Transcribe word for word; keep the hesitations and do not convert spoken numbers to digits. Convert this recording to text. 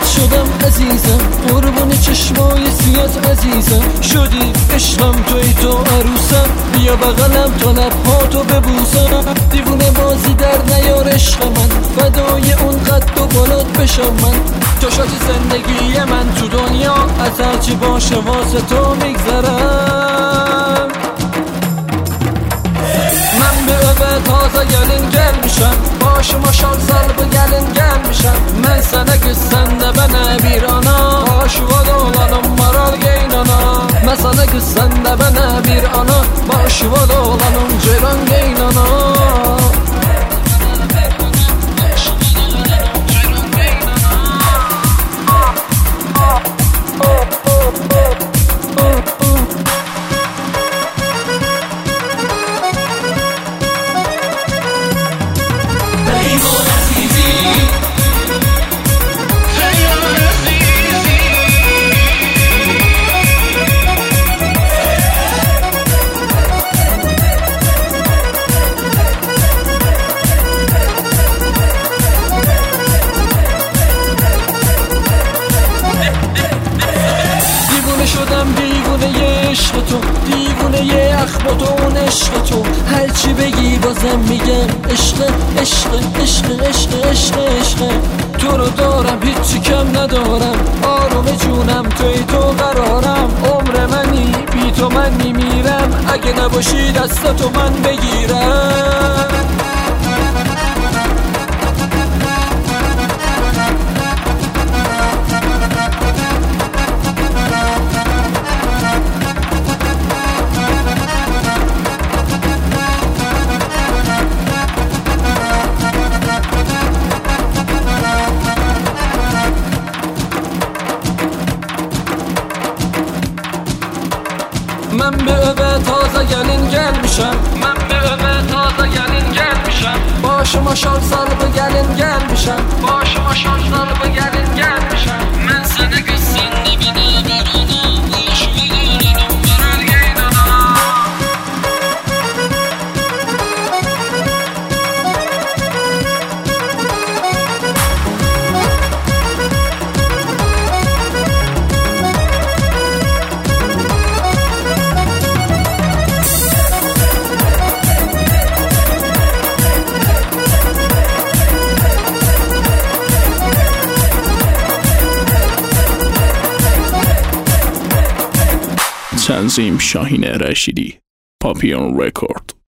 بهت شدم عزیزم، قربون چشمای سیات عزیزم. شدی عشقم توی تو عروسم، بیا بغلم تا لبهاتو ببوسم. دیوونه بازی در نیار عشق من، فدای اون قد و بالات بشم من. تو شدی زندگی من تو دنیا، از هرچی باشه واسه تو میگذرم. من به öve taze gelin gelmişem, başıma şal sarıp gelin gelmişem. Ben sana kız sen de bana bir ana, başıma dolanım maral geynana. Ben sana kız sen de bana bir ana, başıma dolanım ceylan geynana. شدم دیوونه ی عشق تو، دیوونه ی اخبات و اون عشق تو. هرچی بگی بازم میگم عشق عشق عشق عشق عشق عشق. تو رو دارم هیچی کم ندارم، آروم جونم توی تو قرارم. عمر منی بی تو من میمیرم، اگه نباشی دستتو من بگیرم. من به öve taze gelin gelmişem, ben به öve taze gelin gelmişem. Başıma şal sarıp gelin gelmişem, başıma şal sarıp gelin gelmişem. Ben sana kız sen de bana bir ana, başıma dolanım maral geynana. تنظیم شاهین رشیدی، پاپیون رکورد.